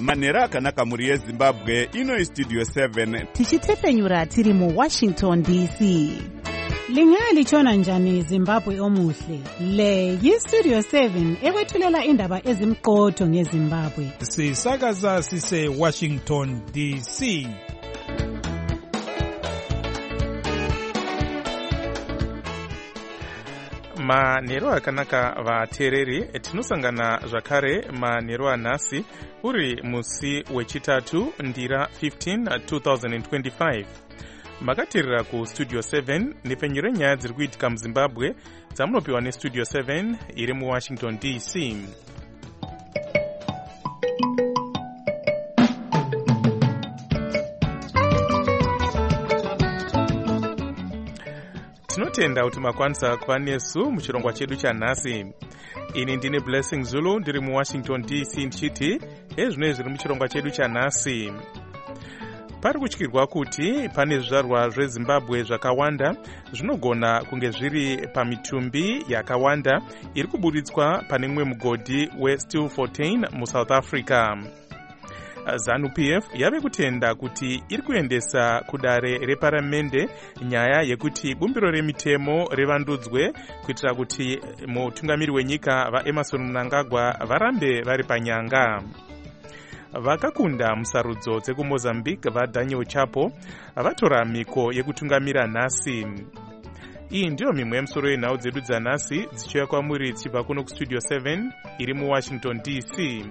manhero akanaka mhuri yezimbabwe. Ino Studio 7 tichitepfenyura tiri muWashington DC. Lingalitshona njani Zimbabwe omuhle? Le yiStudio 7 ekwethulela indaba ezimqotho ngeZimbabwe. Sisakaza sise Washington DC. Manhero akanaka vateereri, tinosangana zvakare manhero anhasi uri musi wechitatu ndira 15 2025. Makateerera kuStudio 7 nepfenyuro yenyaya dziri kuitika muZimbabwe dzamunopiwa neStudio 7 iri muWashington DC. Tinotenda kuti makwanisa kuva nesu muchirongwa chedu chanhasi. Ini ndine Blessing Zulu ndiri muWashington DC ndichiti ezvinoi zviri muchirongwa chedu chanhasi. Pari kutyirwa kuti pane zvizvarwa zveZimbabwe zvakawanda zvinogona kunge zviri pamitumbi yakawanda iri kuburitswa pane mumwe mugodhi weStilfontein muSouth Africa. ZANU-PF yave kutenda kuti iri kuendesa kudare reparamende nyaya yekuti bumbiro remitemo revandudzwe kuitira kuti mutungamiri wenyika vaEmmerson Mnangagwa varambe vari panyanga. Vakakunda musarudzo dzekuMozambique vaDaniel Chapo vatora mhiko yekutungamira nhasi. Iyi ndiyo mimwe yemusoro yenhau dzedu dzanhasi dzichiuya kwamuri dzichibva kuno kuStudio 7 iri muWashington DC.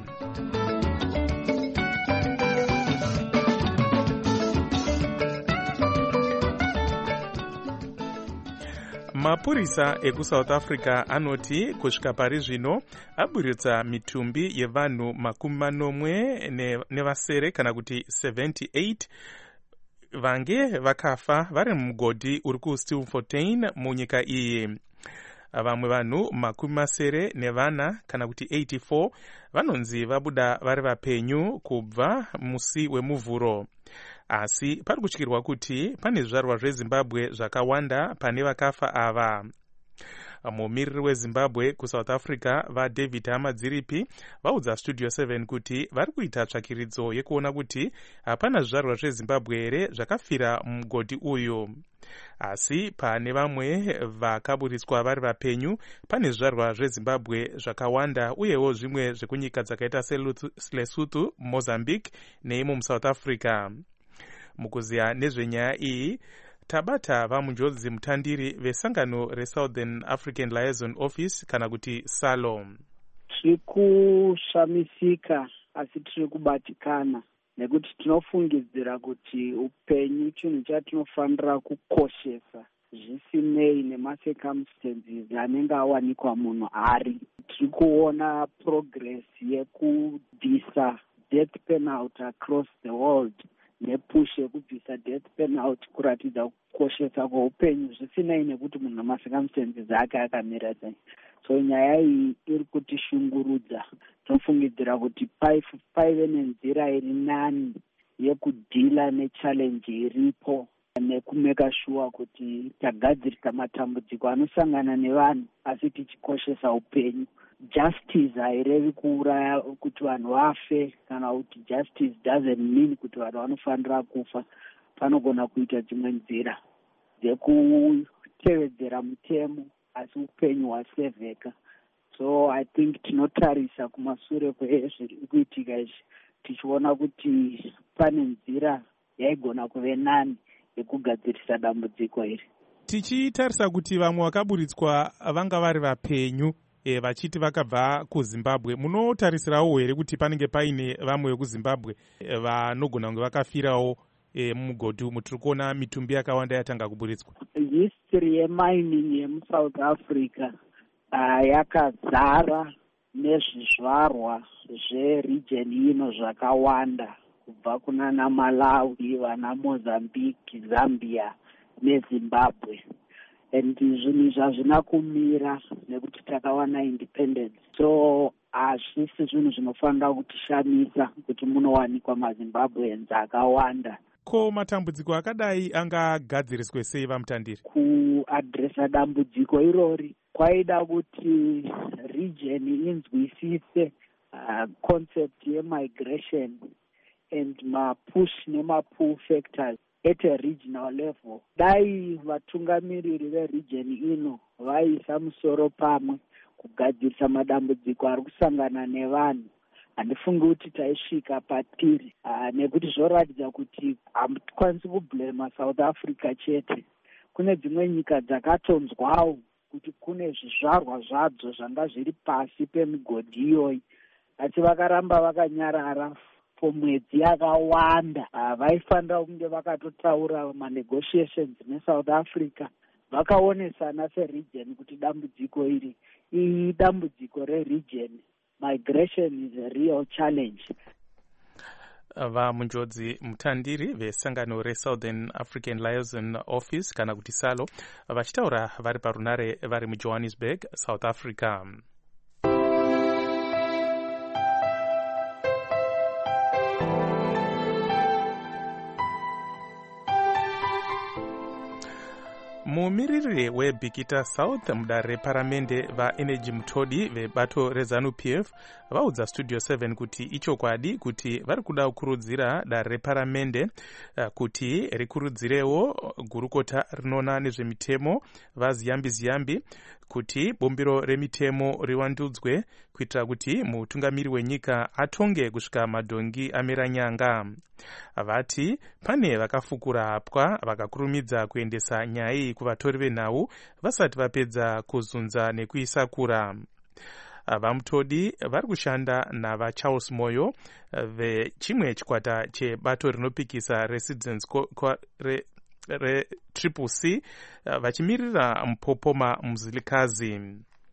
Mapurisa ekuSouth Africa anoti kusvika pari zvino aburitsa mitumbi yevanhu 40 nevasere kana kuti 78 vange vakafa vari mumugodhi uri kuStilfontein munyika iyi. Vamwe vanhu 70 kana kuti 84 vanonzi vabuda vari vapenyu kubva musi wemuvhuro. Asi pari kutyirwa kuti pane zvizvarwa zveZimbabwe zvakawanda pane vakafa ava. Mumiriri weZimbabwe kuSouth Africa vaDavid Hamadziripi vaudza Studio 7 kuti vari kuita tsvakiridzo yekuona kuti hapana zvizvarwa zveZimbabwe here zvakafira mumugodhi uyu. Asi pane vamwe vakaburitswa vari vapenyu pane zvizvarwa zveZimbabwe zvakawanda uyewo zvimwe zvekunyika dzakaita seLesotho, Mozambique neimo muSouth Africa. Mukuziya nezvenyaya iyi tabata vamunjodzi mutandiri vesangano reSouthern African Liaison Office kana kuti SALO. Tiri kushamisika asi tiri kubatikana nekuti tinofungidzira kuti upenyu chinhu chatinofanira kukoshesa zvisinei nemacircumstances anenge awanikwa munhu ari. Tiri kuona progress yekubvisa death penalty across the world nepush yekubvisa death penalty kuratidza kukoshesa kweupenyu zvisinei nekuti munhu namacircumstances ake akamira sei. So nyaya iyi iri kutishungurudza. Tinofungidzira kuti paive nenzira iri nani yekudhila nechallenge iripo nekumeka sure kuti tagadzirisa matambudziko anosangana nevanhu asi tichikoshesa upenyu. Justice hairevi kuuraya kuti vanhu vafe kana kuti justice doesn't mean kuti vanhu vanofanira kufa. Panogona kuita dzimwe nzira dzekutevedzera mutemo asi upenyu hwasevheka. So I think tinotarisa kumashure kwezviri kuitika izvi tichiona kuti pane nzira yaigona kuve nani yekugadzirisa dambudziko iri. Tichitarisa kuti vamwe vakaburitswa vanga vari vapenyu vachiti vakabva kuZimbabwe, munotarisirawo here kuti panenge paine vamwe vekuZimbabwe vanogona kunge vakafirawo mumugodhi umu? Tiri kuona mitumbi yakawanda yatanga kuburitswa. History yemining yemuSouth Africa yakazara nezvizvarwa zveregion ino zvakawanda kubva kunana Malawi, vana Mozambique, Zambia neZimbabwe. And zvinhu zvazvina kumira nekuti takawana independence. So hazvisi zvinhu zvinofanira kutishamisa kuti munowanikwa maZimbabweans akawanda. Ko matambudziko akadai angagadziriswe sei vamutandiri? Kuadresa dambudziko irori kwaida kuti region inzwisise concept ye-migration and ma-push nema-pull factors at a regional level. Dai vatungamiriri veregion ino vaisa musoro pamwe kugadzirisa madambudziko ari kusangana nevanhu, handifungi kuti taisvika patiri, nekuti zvoratidza kuti hamutikwanisi kublema South Africa chete. Kune dzimwe nyika dzakatonzwawo kuti kune zvizvarwa zvadzo zvanga zviri pasi pemigodhi iyoyi, asi vakaramba vakanyarara mwedzi yakawanda. Vaifanira kunge vakatotaura manegotiations neSouth Africa, vakaonesana seregion kuti dambudziko iri idambudziko reregion. Migration is a real challenge. Vamunjodzi mutandiri vesangano reSouthern African Liaison Office kana kuti SALO vachitaura vari parunare vari muJohannesburg, South Africa. Mumiriri weBikita South mudare reparamende vaEnergy Mutodi vebato reZANU-PF vaudza Studio 7 kuti ichokwadi kuti vari kuda kukurudzira dare reparamende kuti rikurudzirewo gurukota rinoona nezvemitemo vaZiyambi kuti bumbiro remitemo riwandudzwe kuitira kuti mutungamiri wenyika atonge kusvika madhongi amera nyanga. Vati pane vakafukura hapwa vakakurumidza kuendesa nyaya kuvatori venhau vasati vapedza kuzunza nekuisakura. VaMutodi vari kushanda navaCharles Moyo vechimwe chikwata chebato rinopikisa Residence Triple C vachimirira Mpopoma Mzilikazi.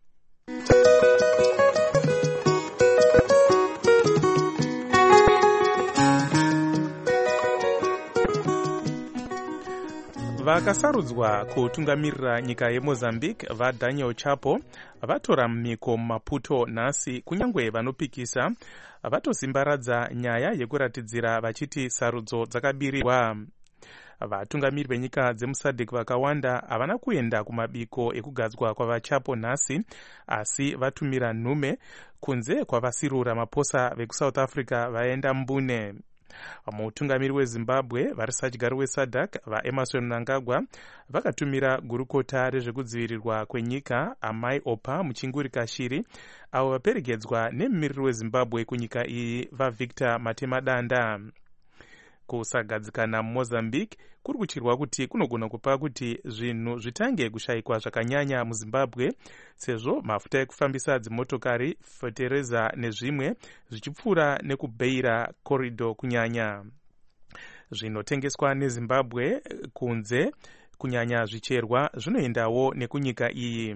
Vakasarudzwa kutungamirira nyika yeMozambique vaDaniel Chapo vatora mumiko muMaputo nhasi, kunyangwe vanopikisa vatozimbaradza nyaya yekuratidzira vachiti sarudzo dzakabirirwa. Vatungamiri venyika dzemuSADC vakawanda havana kuenda kumabiko ekugadzwa kwavaChapo nhasi, asi vatumira nhume kunze kwavasirura maposa vekuSouth Africa vaenda mbune. Mutungamiri weZimbabwe vari sadyari weSADC vaEmerson Mnangagwa vakatumira gurukota rezvekudzivirirwa kwenyika Amai Opa Muchinguri Kashiri, avo vaperekedzwa nemumiriri weZimbabwe kunyika iyi vaVictor Matemadanda. Kusagadzikana muMozambique kuri kuchirwa kuti kunogona kupa kuti zvinhu zvitange kushayikwa zvakanyanya muZimbabwe, sezvo mafuta ekufambisa dzimotokari, fetereza nezvimwe zvichipfuura nekubeira corridor kunyanya. Zvinotengeswa neZimbabwe kunze, kunyanya zvicherwa, zvinoendawo nekunyika iyi.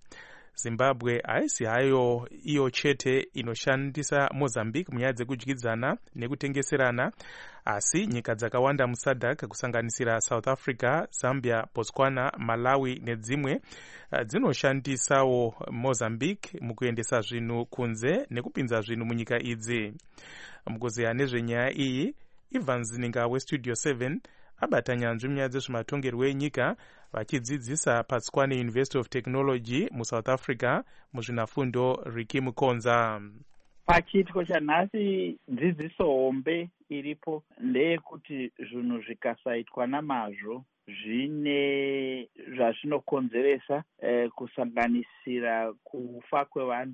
Zimbabwe haisi hayo iyo chete inoshandisa Mozambique munyaya dzekudyidzana nekutengeserana, asi nyika dzakawanda muSADC kusanganisira South Africa, Zambia, Botswana, Malawi nedzimwe dzinoshandisawo Mozambique mukuendesa zvinhu kunze nekupinza zvinhu munyika idzi. Mukuzeya nezvenyaya iyi, Ivan Zininga weStudio 7 abata nyanzvi munyaya dzezvematongerwo enyika vachidzidzisa paTswane University of Technology muSouth Africa muzvinafundo Ricky Mukonza. Pachiitiko chanhasi dzidziso hombe iripo ndeyekuti zvinhu zvikasaitwa namazvo zvine zvazvinokonzeresa, kusanganisira kufa kwevanhu,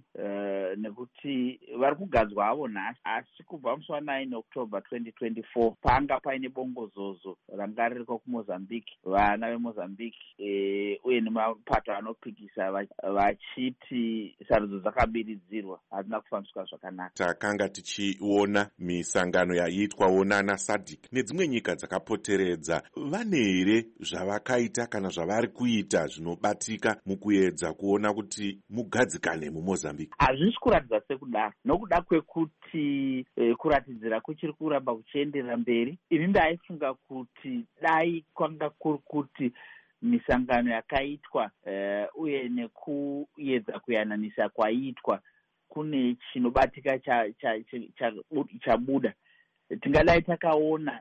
nekuti vari kugadzwa havo nhasi, asi kubva musi wa9 October 2024 panga paine bongozozo ranga ririko kuMozambique, vana veMozambique uye nemapato anopikisa vachiti sarudzo dzakabiridzirwa hadzina kufambiswa zvakanaka. Takanga tichiona misangano yaiitwawo nana SADC nedzimwe nyika dzakapoteredza, vane here zvavakaita kana zvavari kuita zvinobatika mukuedza kuona kuti mugadzikane muMozambique? Hazvisi kuratidza sekudaro, nokuda kwekuti kuratidzira kuchiri kuramba kuchienderera mberi. Ini ndaifunga kuti dai kwanga kuri kuti misangano yakaitwa uye nekuedza kuyananisa kwaiitwa kune chinobatika chabuda, tingadai takaona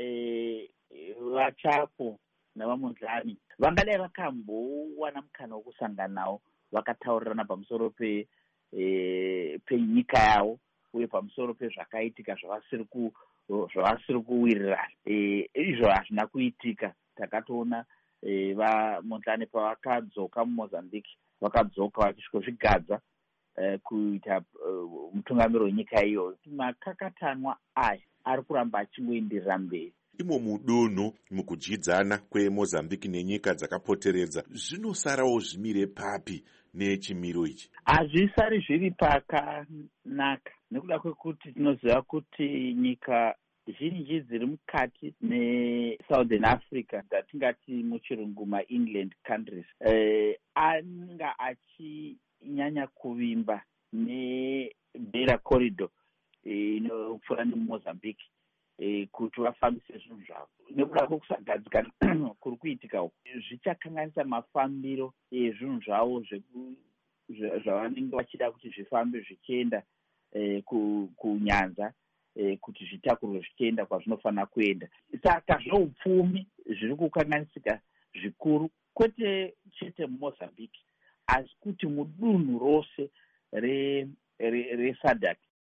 vaChapo navaMondlane vangadai vakambowana mukana wokusanganawo vakataurirana pamusoro penyika yavo uye pamusoro pezvakaitika zvavasiri kuwirirana. Izvo hazvina kuitika. Takatoona vaMondlane pavakadzoka muMozambique vakadzoka vachisvikozvigadza kuita mutungamiri wenyika iyo. Makakatanwa aya ari kuramba achingoenderera mberi. Imo mudonho mukudyidzana kweMozambique nenyika dzakapoteredza zvinosarawo zvimire papi nechimiro ichi? Hazvisari zviri pakanaka nekuda kwekuti tinoziva kuti nyika zhinji dziri mukati neSouthern Africa dzatingati muchirungu mainland countries anga achinyanya kuvimba neBeira Corridor inopfuura neMozambique kuti vafambise zvinhu zvavo. Nekuda kwekusagadzikana kuri kuitika uku zvichakanganisa mafambiro ezvinhu zvavo zvavanenge vachida kuti zvifambe zvichienda kunyanza kuti zvitakurwe zvichienda kwazvinofanira kuenda. Saka zveupfumi zviri kukanganisika zvikuru, kwete chete muMozambique asi kuti mudunhu rose reSADC.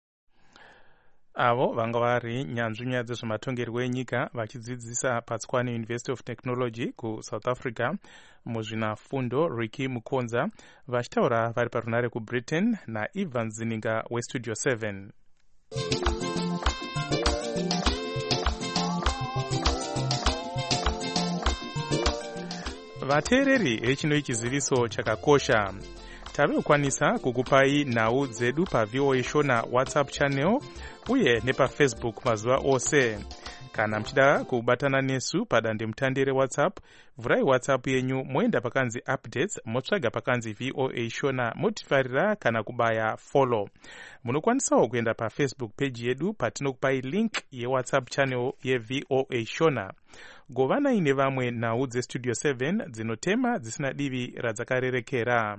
Avo vanga vari nyanzvi nyaya dzezvematongerwo enyika vachidzidzisa paTswane University of Technology kuSouth Africa muzvinafundo Ricky Mukonza vachitaura vari parunare kuBritain naIvan Zininga weStudio 7. Vateereri echino chiziviso chakakosha. Tavekwanisa kukupai nhau dzedu paVOA Shona WhatsApp channel uye nepaFacebook mazuva ose. Kana mchida kubatana nesu padande mutandire WhatsApp, vurai WhatsApp yenyu moenda pakanzi updates, motsvaga pakanzi VOA Shona, motifarira kana kubaya follow. Munokwanisawo kuenda paFacebook page yedu patinokupai link yeWhatsApp channel yeVOA Shona. Govanai nevamwe nhau dzeStudio 7 dzinotema dzisina divi radzakarerekera.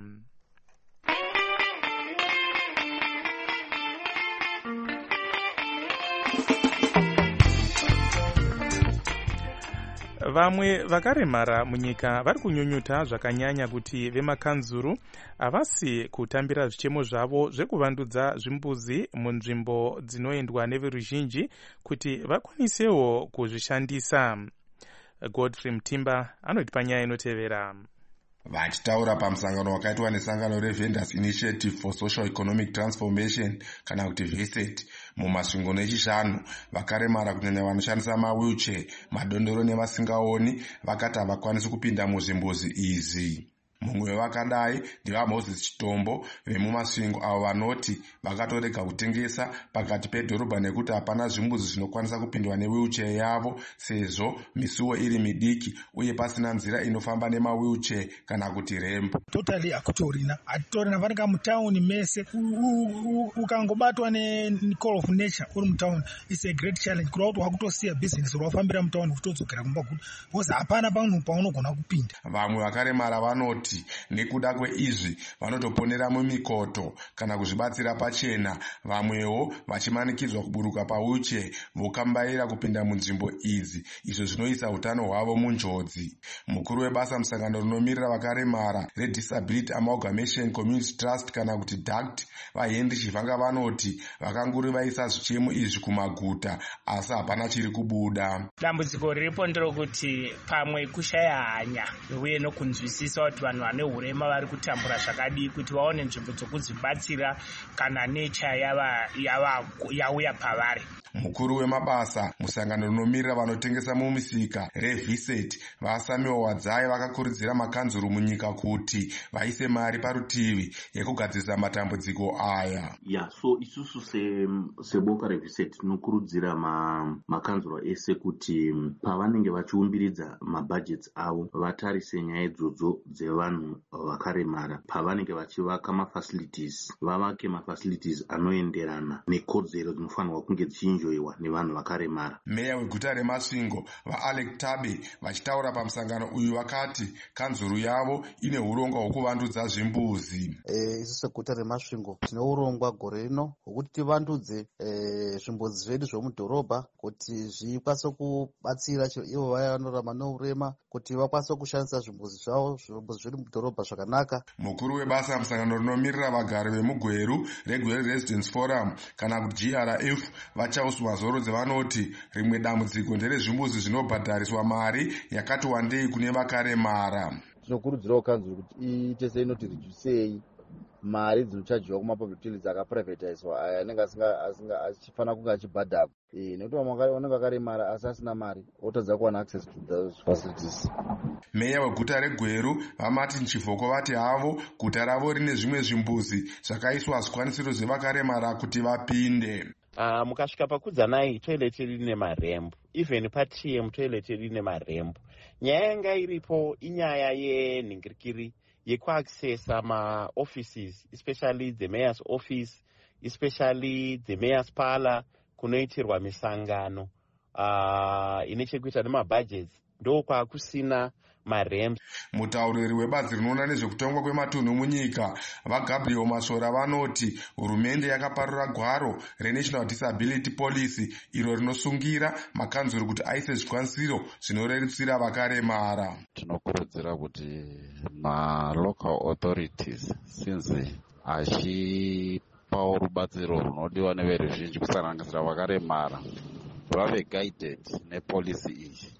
Vamwe vakaremara munyika vari kunyunyuta zvakanyanya kuti vemakanzuru havasi kutambira zvichemo zvavo zvekuvandudza zvimbuzi munzvimbo dzinoendwa neveruzhinji kuti vakwanisewo kuzvishandisa. Godfrey Mtimba anotipa nyaya inotevera. Vachitaura pamusangano wakaitwa nesangano reVendors Initiative for Social Economic Transformation kana kuti VESET mumasvingo echishanu, vakaremara kunyanya vanoshandisa mawheelchair, madondoro nevasingaoni vakati havakwanisi kupinda muzvimbuzi izi. Mumwe wevakadai ndivaMoses Chitombo vemumasvingo avo vanoti vakatorega kutengesa pakati pedhorobha nekuti hapana zvimbuzi zvinokwanisa kupindwa newheelchair yavo sezvo misuwo iri midiki uye pasina nzira inofamba nemawheelchair kana kuti ramp. Totally akutorina vanenge mutauni mese ukangobatwa necall of nature uri mutauni is a great challenge kuda kuti wakutosiya business rwafambira mutauni kutodzokera kumba kuti because hapana panhu paunogona kupinda. Vamwe vakaremara vanoti nekuda kweizvi vanotoponera mumikoto kana kuzvibatsira pachena, vamwewo vachimanikidzwa kuburuka pawheelchair vokambaira kupinda munzvimbo idzi, izvo zvinoisa utano hwavo munjodzi. Mukuru webasa musangano rinomirira vakaremara reDisability Amalgamation Community Trust kana kuti DACT vaHenry Chivanga vanoti vakanguri vaisa zvichemo izvi kumaguta asi hapana chiri kubuda. Dambudziko riripo nderokuti pamwe kushaya hanya uye nokunzwisisa kuti vanhu vane hurema vari kutambura zvakadii kuti vaone nzvimbo dzokudzibatsira kana nature yauya pavari. Mukuru wemabasa musangano rinomirira vanotengesa mumisika reVESET vaSamuel Wadzai vakakurudzira makanzuru munyika kuti vaise mari parutivi yekugadzirisa matambudziko aya. So isusu seboka reVESET tinokurudzira makanzuru ese kuti pavanenge vachiumbiridza mabudgets avo vatarise nyaya idzodzo dzevanhu vakaremara. Pavanenge vachivaka mafacilities vavake mafacilities anoenderana nekodzero dzinofanirwa kunge dzichinjwa kuenjoyiwa nevanhu vakaremara. Meya weguta reMasvingo vaAlec Tabe vachitaura pamusangano uyu vakati kanzuru yavo ine urongwa hwekuvandudza zvimbuzi. Isu seguta reMasvingo tine urongwa gore rino hwekuti tivandudze zvimbuzi zvedu zvemudhorobha kuti zvikwanise kubatsira ivo vaya vanorarama neurema kuti vakwanise kushandisa zvimbuzi zvedu mudhorobha zvakanaka. Mukuru webasa musangano rinomirira vagari vemugweru reGweru Residence Forum kana kuti GRF Vachaus Mazorodze vanoti rimwe dambudziko nderezvimbuzi zvinobhadhariswa mari yakati wandei kune vakaremara. Tinokurudzirawo kanzuru kuti iite seinoti rijusei mari dzinochajiwa kumapublic toilets akaprivatizewa aya anenge achifanira kunge achibhadharwa nekuti vamwe vanenge vakaremara asi asina mari otadza kuwana access to those facilities. Meya weguta reGweru vamati Nchivhoko vati havo guta ravo rine zvimwe zvimbuzi zvakaiswa zvikwanisiro zvevakaremara kuti vapinde. Mukasvika paKudzanai toilet rine marembo, even paTM toilet rine marembo. Nyaya yanga iripo inyaya yenhingirikiri yekuaccessa ma-offices, especially the mayor's office, especially the mayor's parlor, kunoitirwa misangano ine chekuita nemabudgets, ndokwa kusina marembo. Mutauriri webazi rinoona nezvekutongwa kwematunhu munyika vaGabriel Masora vanoti hurumende yakaparura gwaro reNational Disability Policy iro rinosungira makanzuru kuti aise zvikwanisiro zvinorerutsira vakaremara. Tinokurudzira kuti ma-local authorities since achipawo rubatsiro runodiwa neveruzhinji kusanganisira vakaremara vave guided nepolicy iyi,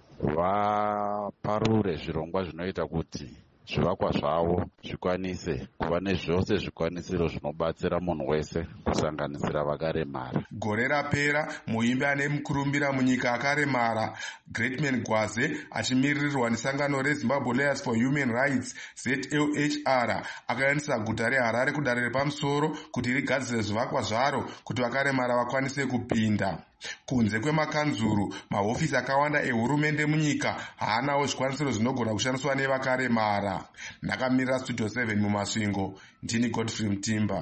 vaparure zvirongwa zvinoita kuti zvivakwa zvavo zvikwanise kuva nezvose zvikwanisiro zvinobatsira munhu wese kusanganisira vakaremara. Gore rapera muimbi ane mukurumbira munyika akaremara Greatman Gwaze achimiririrwa nesangano reZimbabwe Lawyers for Human Rights ZLHR akaendesa guta reHarare kudare repamusoro kuti rigadzire zvivakwa zvaro kuti vakaremara vakwanise kupinda. Kunze kwemakanzuru mahofisi akawanda ehurumende munyika haanawo zvikwanisiro zvinogona kushandiswa nevakaremara. Ndakamirira Studio 7 muMasvingo, ndini Godfrey Mutimba.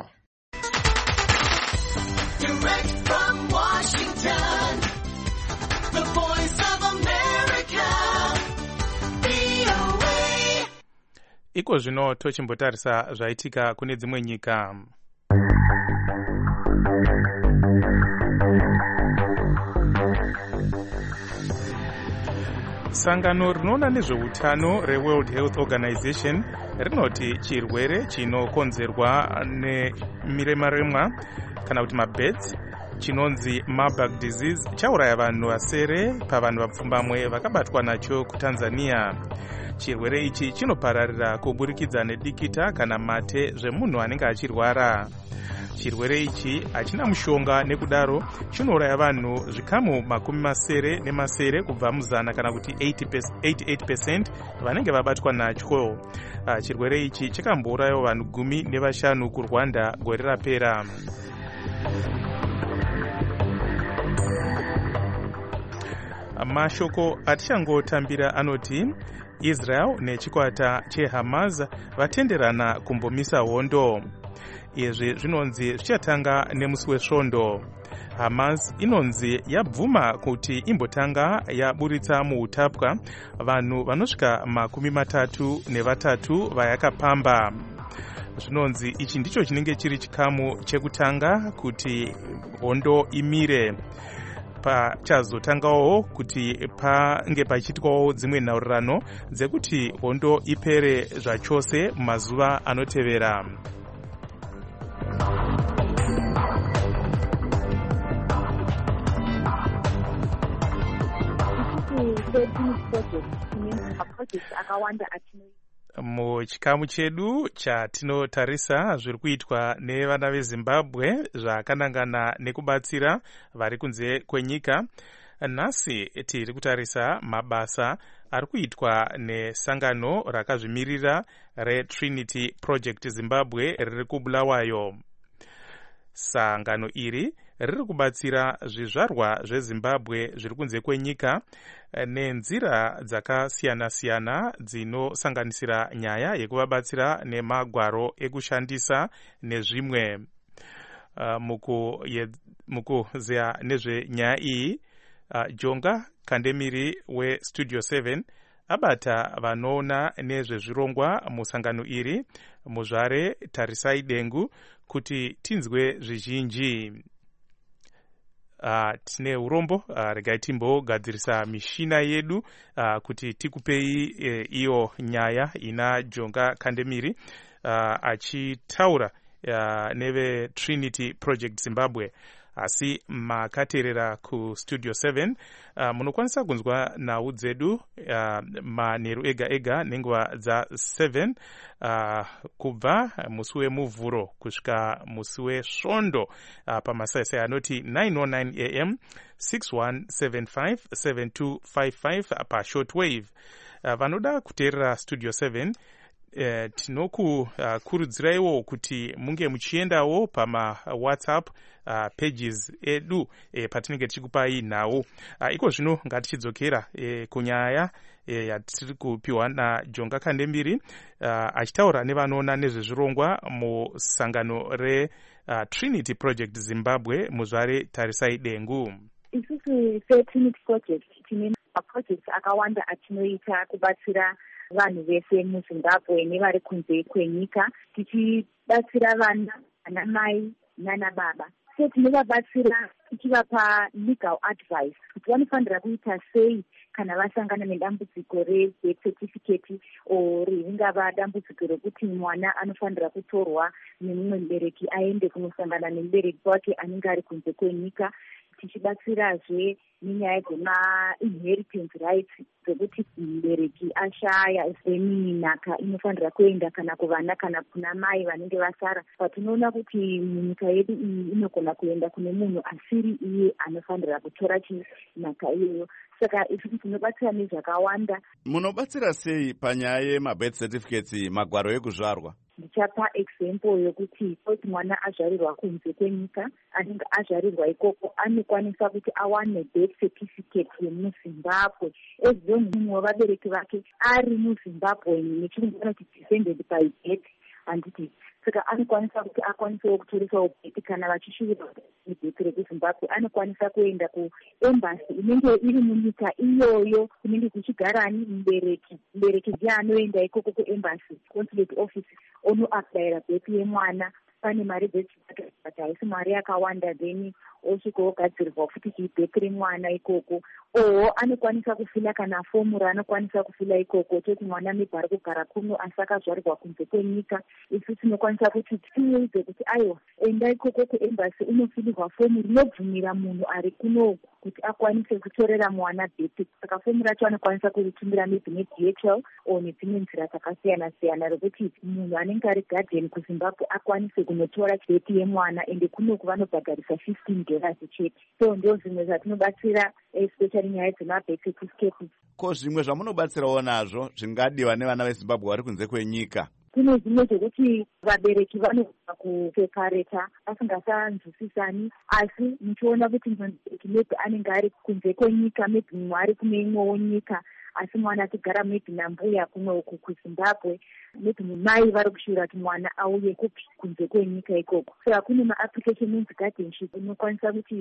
Direct from Washington, the voice of America, VOA. Iko zvino tochimbotarisa zvaitika kune dzimwe nyika. Sangano rinoona nezveutano reWorld Health Organization rinoti chirwere chinokonzerwa nemirema kana kuti mabeds chinonzi Marburg disease chauraya vanhu vasere pavanhu vapfumbamwe vakabatwa nacho kuTanzania. Chirwere ichi chinopararira kuburikidza nedikita kana mate zvemunhu anenge achirwara. Chirwere ichi hachina mushonga nekudaro chinouraya vanhu zvikamu 70 kubva muzana kana kuti 88% vanenge vabatwa nacho. Chirwere ichi chakambourayawo vanhu 15 kuRwanda gore rapera. Mashoko atichangotambira anoti Israel nechikwata cheHamas vatenderana kumbomisa hondo. Izvi zvinonzi zvichatanga nemusi wesvondo. Hamas inonzi yabvuma kuti imbotanga yaburitsa muutapwa vanhu vanosvika 33 vayakapamba. Zvinonzi ichi ndicho chinenge chiri chikamu chekutanga kuti hondo imire. Pachazotangawo kuti pange pachiitwawo dzimwe nhaurirano dzekuti hondo ipere zvachose mumazuva anotevera. Muchikamu chedu chatinotarisa zviri kuitwa nevana veZimbabwe zvakanangana nekubatsira vari kunze kwenyika. Nhasi tiri kutarisa mabasa ari kuitwa nesangano rakazvimirira reTrinity Project Zimbabwe riri kuBulawayo. Sangano iri riri kubatsira zvizvarwa zveZimbabwe zviri kunze kwenyika nenzira dzakasiyana-siyana dzinosanganisira nyaya yekuvabatsira nemagwaro ekushandisa nezvimwe. mukuzeya nezvenyaya iyi Jonga Kandemiri weStudio 7 abata vanoona nezvezvirongwa musangano iri muzvare Tarisai Dengu kuti tinzwe zvizhinji. Tine urombo regai timbogadzirisa mishina yedu kuti tikupei iyo nyaya ina Jonga Kandemiri achitaura neve Trinity Project Zimbabwe. Asi makateerera kuStudio 7 munokwanisa kunzwa nhau dzedu manheru ega ega nenguva dza7 kubva musi wemuvhuro kusvika musi wesvondo pamasaisai anoti 909 am 6175 7255 pashortwave. Vanoda kuteerera Studio 7 tinokukurudziraiwo kuti munge muchiendawo pamawhatsapp pages edu patinenge tichikupai nhau. Iko zvino ngatichidzokera kunyaya yatiri kupiwa naJonga Kandemiri achitaura nevanoona nezvezvirongwa musangano reTrinity Project Zimbabwe muzvare Tarisai Dengu. Isusu seTrinity Project tine maprojects akawanda atinoita kubatsira vanhu vese muZimbabwe nevari kunze kwenyika, tichibatsira vana, anamai nana baba. Tinovabatsira tichivapa legal advice kuti vanofanira kuita sei kana vasangana nedambudziko redeath certificate ringava dambudziko rekuti mwana anofanira kutorwa nemumwe mubereki aende kunosangana nemubereki wake anenge ari kunze kwenyika. Tichibatsirazve nenyaya dzema-inheritance rights dzekuti mubereki ashaya nhaka inofanira kuenda kana kuvana kana kuna mai vanenge vasara. Patinoona kuti munyika yedu iyi inogona kuenda kune munhu asiri iye anofanira kutora nhaka iyoyo. Saka isusu tinobatsira nezvakawanda. Munobatsira sei panyaya yemabirth certificates, magwaro ekuzvarwa? Ndichapa example yokuti kuti mwana azvarirwa kunze kwenyika, anenge azvarirwa ikoko, anokwanisa kuti awane birth certificate yemuZimbabwe as long mumwe wavabereki vake ari muZimbabwe, nechirungu vanoti descended by birth handiti. Saka anokwanisa kuti akwanisewo kutorisawo birth kana vachishuvirwa nebirth rekuZimbabwe, anokwanisa kuenda kuembassy inenge iri munyika iyoyo kunenge kuchigarani mubereki ndiye anoenda ikoko kuembassy consulate office onoaplayira birth yemwana. Pane mari dzechipatara but haisi mari yakawanda, then osvika ogadzirirwa futi chibirth remwana ikoko. Anokwanisa kufila kana fomu raanokwanisa kufila ikoko toti mwana maybe ari kugara kuno asi akazvarirwa kunze kwenyika. Isu tinokwanisa kuti timuudze kuti aiwa enda ikoko kuembassy unofilirwa fomu rinobvumira munhu ari kunoku kuti akwanise kutorera mwana birth. Saka fomu racho anokwanisa kuritumira maybe neDHL nedzimwe nzira dzakasiyana siyana rekuti munhu anenge ari guardian kuZimbabwe akwanise kunotora birth yemwana, ende kunoku vanobhadharisa $15 chete. So ndio zvimwe zvatinobatsira especially nyaya dzemabirth certificate. Ko zvimwe zvamunobatsirawo nazvo zvingadiwa nevana veZimbabwe vari kunze kwenyika? Kune zvimwe zvekuti vabereki vanogona kusepareta vasingasanzwisisani, asi muchiona kuti mubereki maybe anenge ari kunze kwenyika, maybe mumwe ari kune imwewo nyika asi mwana atigara maybe nambuya kunoku kuZimbabwe, maybe mai vari kushuva kuti mwana auye kupi kunze kwenyika ikoko. Saka kune maapplication inzi guardianship inokwanisa kuti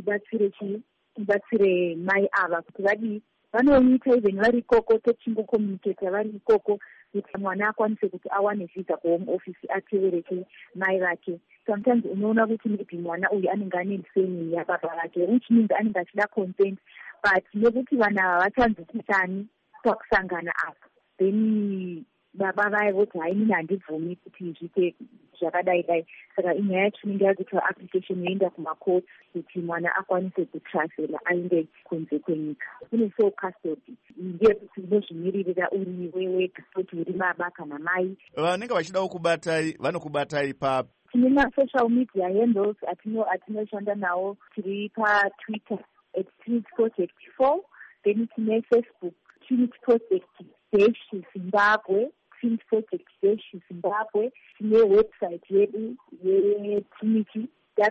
ibatsire mai ava kuti vadii vanoita even vari ikoko, techingokomunicata vari ikoko kuti mwana akwanise kuti awane visa kuhome office atevereke mai vake. Sometimes unoona kuti maybe mwana uyu anenge ane surname yababa vake, which means anenge achida consent, but nekuti vanhu ava vachanzwisisani pakusangana apa, then baba vaye voti hai ini handibvumi kuti zviite zvakadai dai. Saka inyaya yacho inenge yakuita application yoenda kumakoti kuti mwana akwanise kutransfera aende kunze kwenyika. Kune sole custody ndiye kuti unozvimiririra uriwe wega kuti uri baba kana mai. Vanenge vachidawo kubatai vanokubatai papi? Tine masocial media handles atinoshanda nawo. Tiri paTwitter @Trinity Project 4, then tine Facebook Trinity Project Zimbabwe, Trinity Project Zimbabwe. Tine website yedu yeTrinity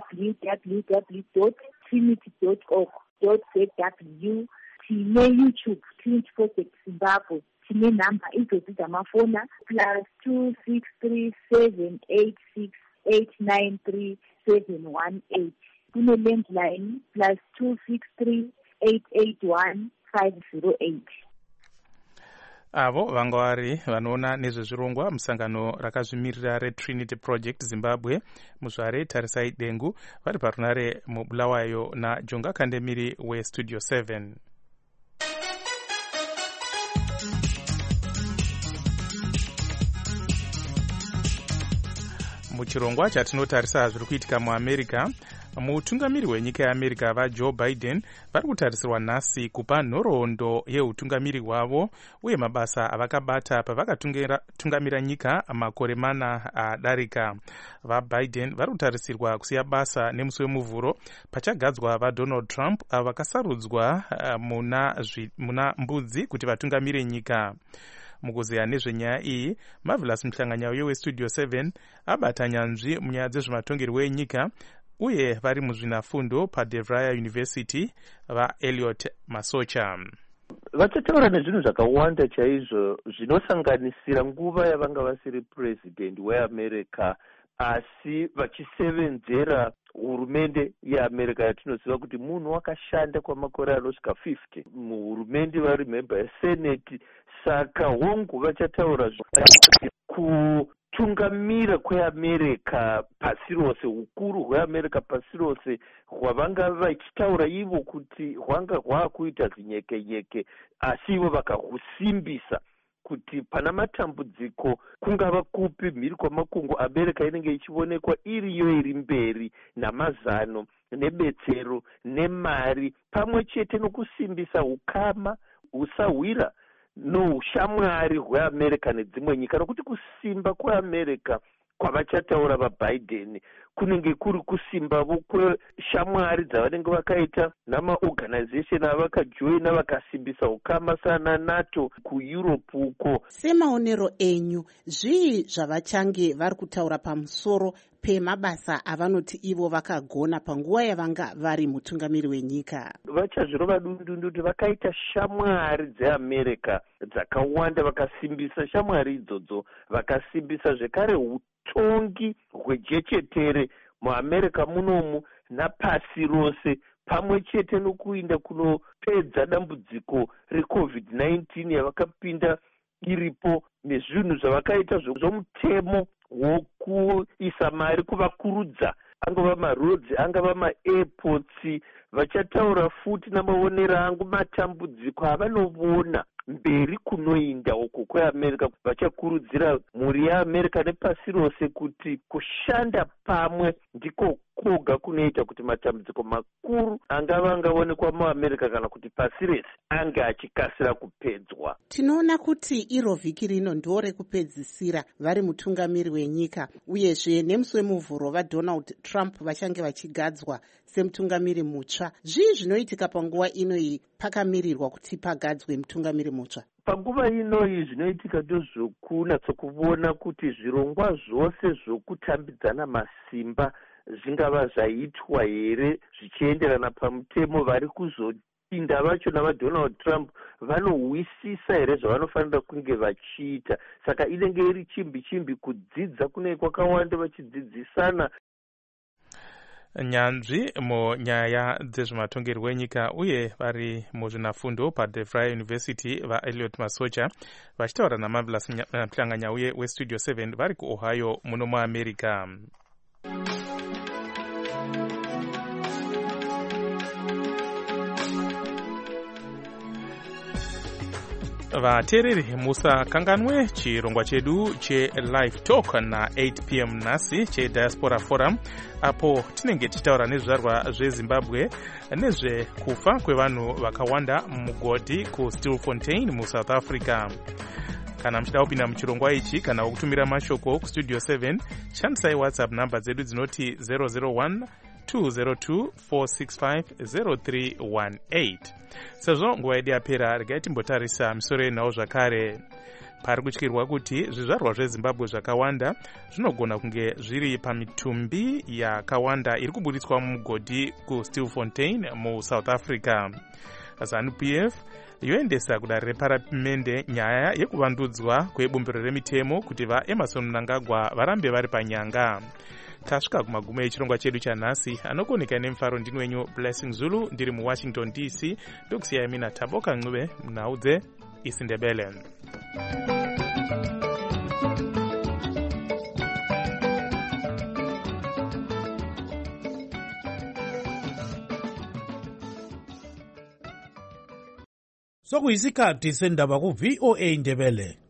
www.trinity.org.zw. Tine YouTube Trinity Project Zimbabwe. Tine namba idzodzo dzamafona +263786893 718. Kune landline +263 881 508. avo vanga vari vanoona nezvezvirongwa musangano rakazvimirira reTrinity Project Zimbabwe muzvare Tarisai Dengu vari parunare mubulawayo naJonga Kandemiri weStudio 7. Muchirongwa chatinotarisa zviri kuitika muAmerica, mutungamiri wenyika yeAmerica vaJoe Biden vari kutarisirwa nhasi kupa nhoroondo yeutungamiri hwavo uye mabasa avakabata pavakatungamira nyika makore 4 adarika. VaBiden vari kutarisirwa kusiya basa nemusi wemuvhuro pachagadzwa vaDonald Trump avo vakasarudzwa muna mbudzi kuti vatungamire nyika. Mukuzeya nezvenyaya iyi, Marvelous Mhlanganyauye weStudio 7 abata nyanzvi munyaya dzezvematongerwo enyika uye vari muzvinafundo paDeVry University vaEliot Masocha. Vachataura nezvinhu zvakawanda chaizvo zvinosanganisira nguva yavanga vasiri president weAmerica asi vachisevenzera hurumende yeAmerica yatinoziva kuti munhu wakashanda kwamakore anosvika 50 muhurumende vari member yeseneti. Saka hongu vachataura kutungamira kweAmerica pasi rose, ukuru hweAmerica pasi rose hwavanga vachitaura ivo kuti hwanga hwaakuita zinyekenyeke asi ivo vakahusimbisa kuti pana matambudziko kungava kupi mhiri kwamakungu America inenge ichionekwa iriyo iri mberi namazano nebetsero nemari pamwe chete nokusimbisa ukama usahwira noushamwari hweAmerica nedzimwe nyika, nokuti kusimba kweAmerica kwavachataura vaBiden kunenge kuri kusimbavo kweshamwari dzavanenge vakaita namaorganization avakajoina vakasimbisa ukama sana NATO kuEurope uko. Semaonero enyu, zvii zvavachange vari kutaura pamusoro pemabasa avanoti ivo vakagona panguva yavanga vari mutungamiri wenyika? Vachazvirova dundundu kuti vakaita shamwari dzeAmerica dzakawanda, vakasimbisa shamwari idzodzo, vakasimbisa zvekare utongi hwejechetere muAmerica munomu napasi rose, pamwe chete nokuinda kunopedza dambudziko reCovid-19 yavakapinda iripo, nezvinhu zvavakaita zvomutemo wokuisa mari kuvakurudza, angava maroads, angava maairports. Vachataura futi namaonero angu matambudziko avanovona mberi kunoinda uko kweAmerica. Vachakurudzira mhuri yeAmerica nepasi rose kuti kushanda pamwe ndiko koga kunoita kuti matambudziko makuru angaonekwa muAmerica kana kuti pasi rese ange achikasira kupedzwa. Tinoona kuti iro vhiki rino ndo rekupedzisira vari mutungamiri wenyika, uyezve nemusi wemuvhuro vaDonald Trump vachange vachigadzwa semutungamiri mutsva. Zvii zvinoitika panguva inoyi pakamirirwa kuti pagadzwe mutungamiri mutsva? Panguva inoyi zvinoitika ndozvokunatsokuvona kuti zvirongwa zvose zvokutambidzana masimba zvingava zvaitwa here zvichienderana pamutemo vari kuzopinda vacho navaDonald Trump vanohwisisa here zvavanofanira kunge vachiita. Saka inenge iri chimbi kudzidza kune kwakawanda vachidzidzisana. Nyanzvi munyaya dzezvematongerwo enyika uye vari muzvinafundo paDeVry University vaEliot Masocha vachitaura naMarvelous Mhlanganyauye weStudio 7 vari kuOhio muno muAmerica. Vateereri musakanganwe chirongwa chedu cheLive Talk na 8 p.m. nhasi cheDiaspora Forum, apo tinenge tichitaura nezvizvarwa zveZimbabwe nezvekufa kwevanhu vakawanda mugodhi kuStilfontein muSouth Africa. Kana muchida kupinda muchirongwa ichi kana kutumira mashoko kuStudio 7, shandisai WhatsApp namba dzedu dzinoti 001 202 465 0318. Sezvo nguva yedu yapera, regai timbotarisa misoro yenhau zvakare. Pari kutyirwa kuti zvizvarwa zveZimbabwe zvakawanda zvinogona kunge zviri pamitumbi yakawanda iri kuburitswa mumugodhi kuStilfontein muSouth Africa. ZANU-PF yoendesa kudare reparamende nyaya yekuvandudzwa kwebumbiro remitemo kuti vaEmmerson Mnangagwa varambe vari panyanga. tasvika kumagumo echirongwa chedu chanhasi. Anokoneka nemufaro ndini wenyu Blessing Zulu, ndiri muWashington DC. Ndokusiyai mina Taboka Ncube munhau dzeIsiNdebele. Sokuyisikhathi sendaba ku VOA Ndebele.